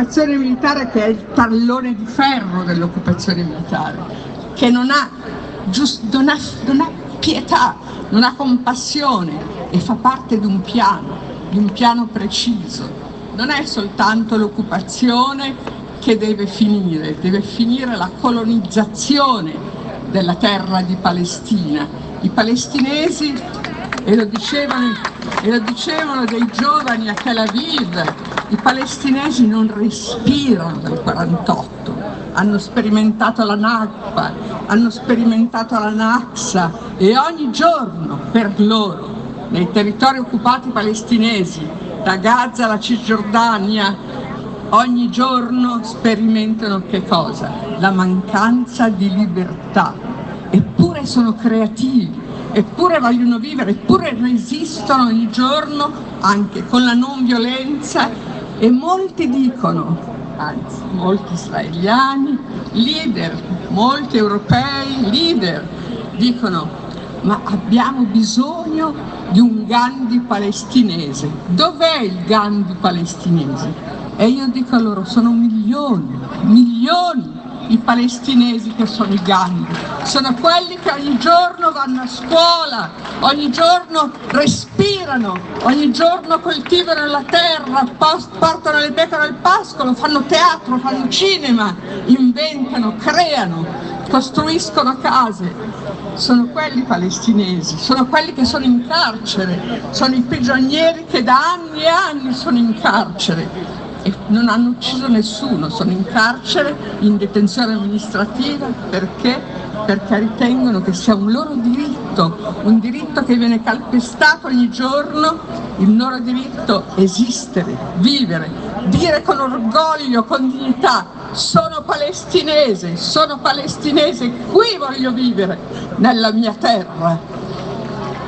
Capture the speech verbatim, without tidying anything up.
l'occupazione militare, che è il tallone di ferro dell'occupazione militare, che non ha, giust, non ha, non ha pietà, non ha compassione e fa parte di un piano, di un piano preciso. Non è soltanto l'occupazione che deve finire, deve finire la colonizzazione della terra di Palestina. I palestinesi, e lo dicevano, e lo dicevano dei giovani a Tel Aviv, i palestinesi non respirano dal quarantotto, hanno sperimentato la Nakba, hanno sperimentato la Naksa e ogni giorno per loro, nei territori occupati palestinesi, da Gaza alla Cisgiordania, ogni giorno sperimentano che cosa? La mancanza di libertà. Eppure sono creativi, eppure vogliono vivere, eppure resistono ogni giorno anche con la non violenza, e molti dicono, anzi molti israeliani, leader, molti europei, leader, dicono: ma abbiamo bisogno di un Gandhi palestinese. Dov'è il Gandhi palestinese? E io dico a loro: sono milioni, milioni i palestinesi che sono i Gandhi, sono quelli che ogni giorno vanno a scuola, ogni giorno respirano, ogni giorno coltivano la terra, portano le pecore al pascolo, fanno teatro, fanno cinema, inventano, creano, costruiscono case. Sono quelli palestinesi, sono quelli che sono in carcere, sono i prigionieri che da anni e anni sono in carcere e non hanno ucciso nessuno, sono in carcere, in detenzione amministrativa, perché? Perché ritengono che sia un loro diritto, un diritto che viene calpestato ogni giorno, il loro diritto esistere, vivere, dire con orgoglio, con dignità: sono palestinese, sono palestinese, qui voglio vivere, nella mia terra.